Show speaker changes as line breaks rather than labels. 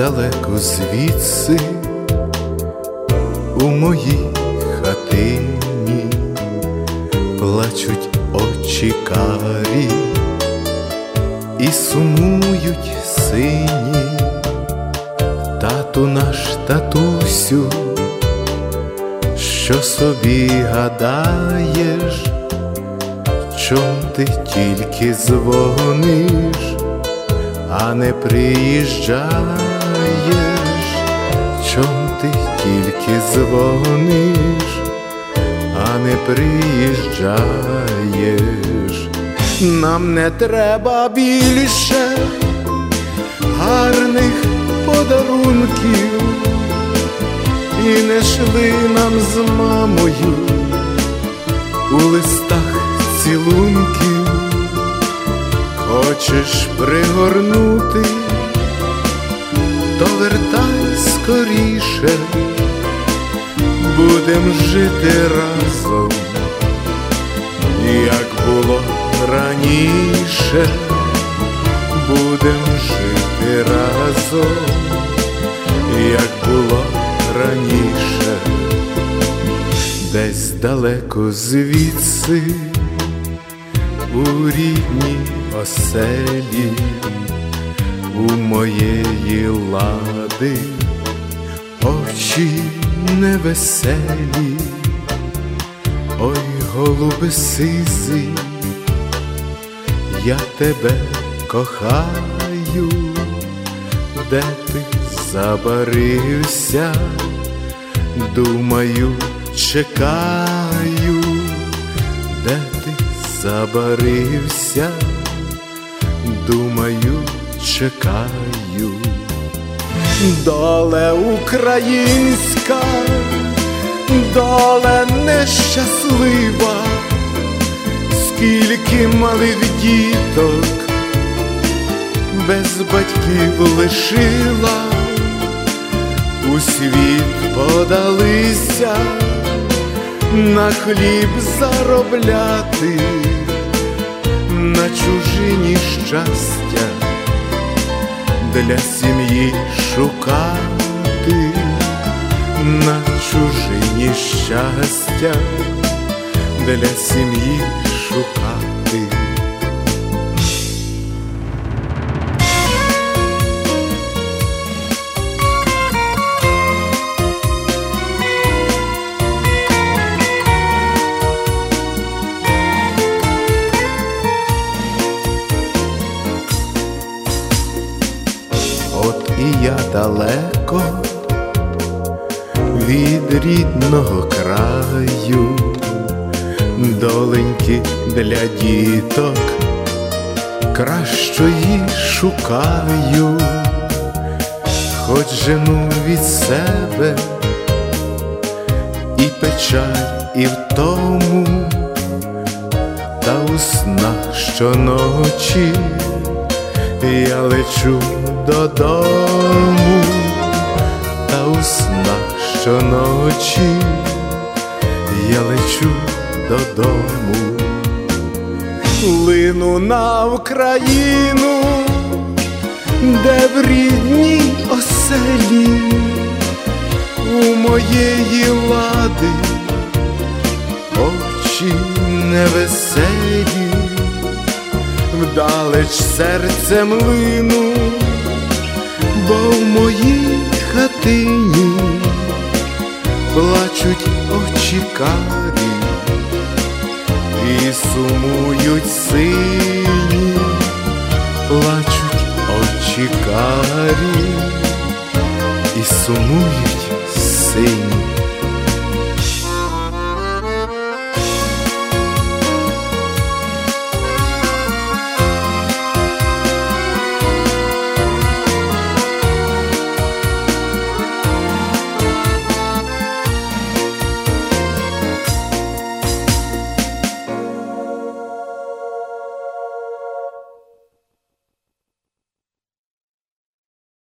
далеко звідси, у моїй хатині плачуть очі карі і сумують сині. Тату наш, татусю, що собі гадаєш, чом ти тільки дзвониш, а не приїжджаєш? Чом ти тільки дзвониш, а не приїжджаєш? Нам не треба більше гарних подарунків, і не шли нам з мамою у листах цілунків. Хочеш пригорнути, то вертай скоріше, будем жити разом, як було раніше. Будем жити разом, як було раніше. Десь далеко звідси, у рідній оселі, у моєї лади очі невеселі. Ой, голубе сизий, я тебе кохаю, де ти забарився, думаю, чекаю, де ти забарився, думаю, чекаю. Доле українська, доле нещаслива, скільки малих діток без батьків лишила, у світ подалися на хліб заробляти, на чужині щастя для сім'ї шукати, на чужині щастя для сім'ї шукати. От і я далеко від рідного краю, доленьки для діток кращої шукаю. Хоч жену від себе і печаль, і втому, та у снах щоночі я лечу додому, та у снах щоночі я лечу додому. Лину на Україну, де в рідній оселі, у моєї лади очі невеселі. Вдалеч серцем лину, бо в моїй хатині плачуть очі карі і сумують сині.